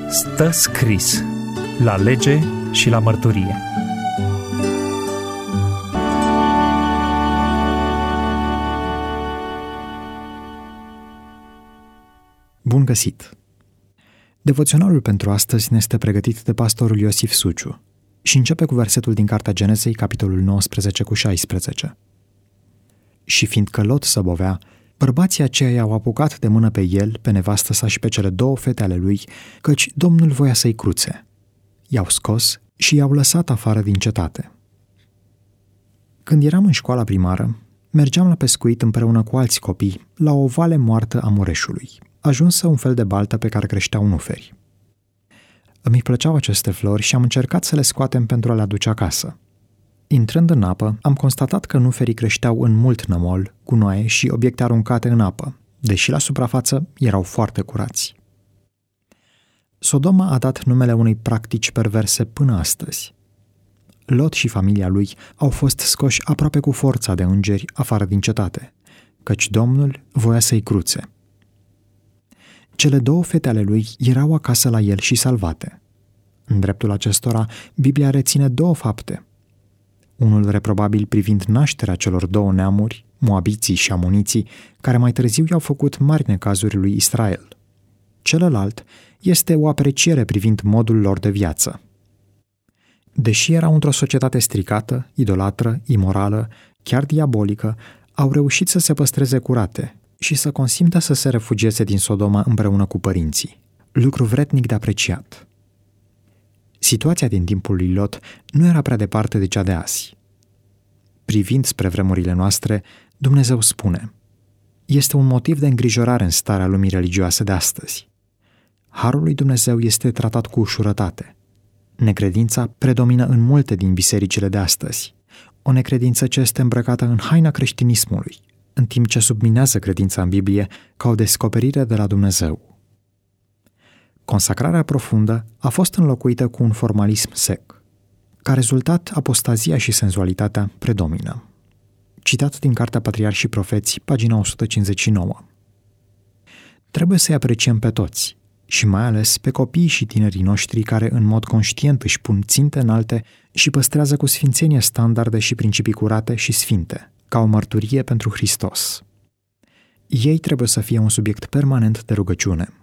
Stă scris la lege și la mărturie. Bun găsit! Devoționalul pentru astăzi ne este pregătit de pastorul Iosif Suciu și începe cu versetul din Cartea Genesei, capitolul 19 cu 16. Și fiindcă Lot săbovea, bărbații aceia i-au apucat de mână pe el, pe nevastă sa și pe cele două fete ale lui, căci Domnul voia să-i cruțe. I-au scos și i-au lăsat afară din cetate. Când eram în școala primară, mergeam la pescuit împreună cu alți copii la o vale moartă a Mureșului, ajunsă un fel de baltă pe care creșteau nuferi. Îmi plăceau aceste flori și am încercat să le scoatem pentru a le aduce acasă. Intrând în apă, am constatat că nuferii creșteau în mult nămol, gunoaie și obiecte aruncate în apă, deși la suprafață erau foarte curați. Sodoma a dat numele unei practici perverse până astăzi. Lot și familia lui au fost scoși aproape cu forța de îngeri afară din cetate, căci Domnul voia să-i cruțe. Cele două fete ale lui erau acasă la el și salvate. În dreptul acestora, Biblia reține două fapte. Unul reprobabil privind nașterea celor două neamuri, moabiții și amoniții, care mai târziu i-au făcut mari necazuri lui Israel. Celălalt este o apreciere privind modul lor de viață. Deși erau într-o societate stricată, idolatră, imorală, chiar diabolică, au reușit să se păstreze curate și să consimtă să se refugieze din Sodoma împreună cu părinții. Lucru vrednic de apreciat. Situația din timpul lui Lot nu era prea departe de cea de azi. Privind spre vremurile noastre, Dumnezeu spune: este un motiv de îngrijorare în starea lumii religioase de astăzi. Harul lui Dumnezeu este tratat cu ușurătate. Necredința predomină în multe din bisericile de astăzi. O necredință ce este îmbrăcată în haina creștinismului, în timp ce subminează credința în Biblie ca o descoperire de la Dumnezeu. Consacrarea profundă a fost înlocuită cu un formalism sec. Ca rezultat, apostazia și senzualitatea predomină. Citat din Cartea Patriarhi și Profeți, pagina 159. Trebuie să-i apreciem pe toți, și mai ales pe copiii și tinerii noștri care în mod conștient își pun ținte înalte și păstrează cu sfințenie standarde și principii curate și sfinte, ca o mărturie pentru Hristos. Ei trebuie să fie un subiect permanent de rugăciune.